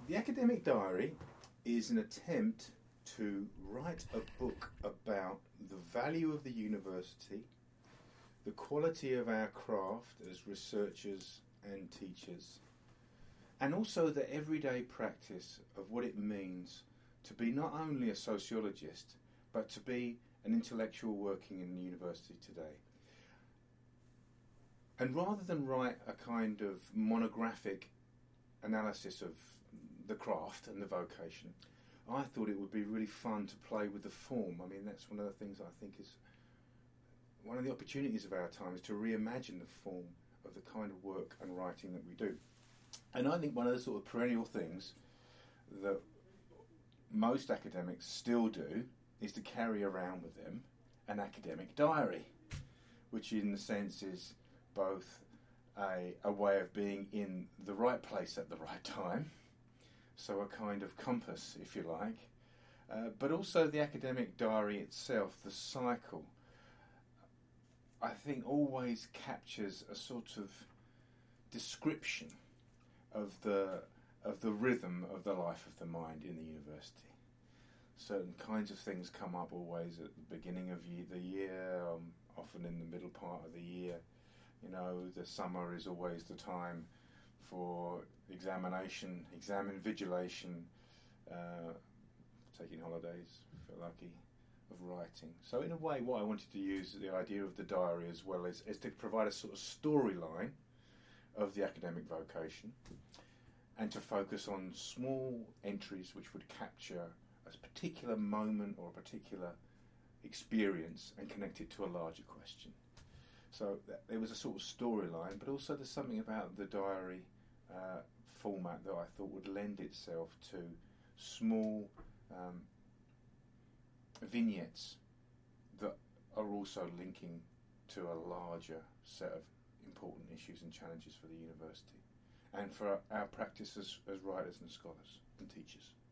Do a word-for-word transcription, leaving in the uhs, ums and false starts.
The Academic Diary is an attempt to write a book about the value of the university, the quality of our craft as researchers and teachers, and also the everyday practice of what it means to be not only a sociologist, but to be an intellectual working in the university today. And rather than write a kind of monographic analysis of the craft and the vocation, I thought it would be really fun to play with the form. I mean, that's one of the things I think is one of the opportunities of our time, is to reimagine the form of the kind of work and writing that we do. And I think one of the sort of perennial things that most academics still do is to carry around with them an academic diary, which in a sense is both a, a way of being in the right place at the right time, so a kind of compass, if you like, uh, but also the academic diary itself, the cycle, I think always captures a sort of description of the of the rhythm of the life of the mind in the university. Certain kinds of things come up always at the beginning of ye- the year, um, often in the middle part of the year. You know, the summer is always the time for examination, exam invigilation, uh, taking holidays, if you're lucky, of writing. So in a way, what I wanted to use the idea of the diary as well is, is to provide a sort of storyline of the academic vocation, and to focus on small entries which would capture a particular moment or a particular experience and connect it to a larger question. So th- there was a sort of storyline, but also there's something about the diary uh, format that I thought would lend itself to small um, vignettes that are also linking to a larger set of important issues and challenges for the university and for our practice as, as writers and scholars and teachers.